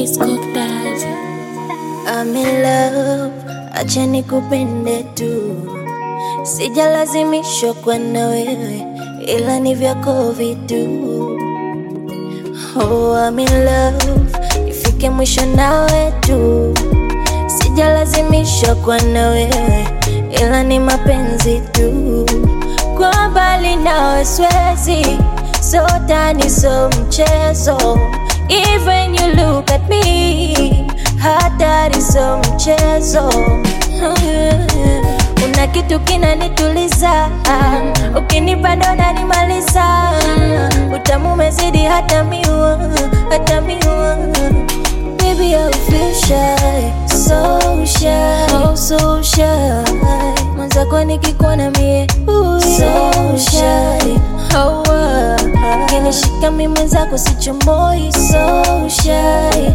Kiss Cook Daddy. I'm in love, acha nikupende tu. Sijalazimishwa kwa na wewe, ila ni vyako vitu. Oh, I'm in love, ifike mwisho nawe tu. Sijalazimishwa kwa na wewe, ila ni mapenzi tu. Kwa mbali nawe siwezi, so tani so mchezo. Even you look at me, hatari so mchezo. Una kitu kinanituliza, ukinipa ndo unanimaliza. Utamu umezidi hata miwa, hata miwa. Baby I feel shy, so shy, oh so shy. Mwenzako nikikuona mie, so shy, oh kinishika mimi mwenzako sichomoi, so shy.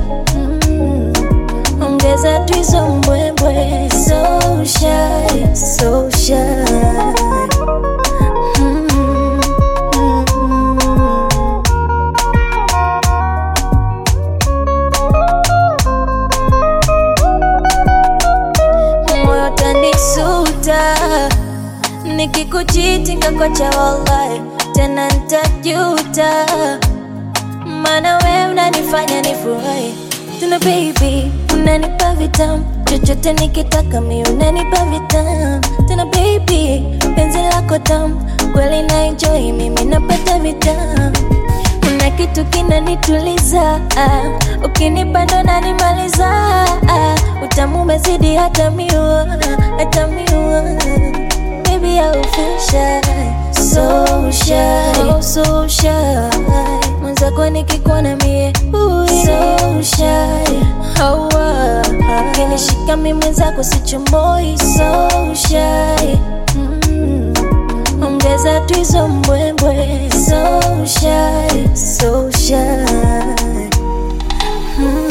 Ongeza tu hizo mbwembwe, so shy, so shy. Moyo utanisuta nikikuchiti ngakwacha wallahi, tena nitajuta, maana wewe unanifanya nifurahi. Tuna baby, unanipa vitamu, chochote nikitaka mi unanipa vitamu. Tena baby, penzi lako tamu, kweli na enjoy mimi napata vitamu. Una kitu kinanituliza, ukinipa ndo unanimaliza. Utamu umezidi hata miwa, hata miwa. Baby I feel shy, so shy, oh so shy. Mwenzako nikikuona mie, so shy, oh kinishika mimi mwenzako sichomoi, so shy. Ongeza tu hizo mbwembwe, so shy, so shy.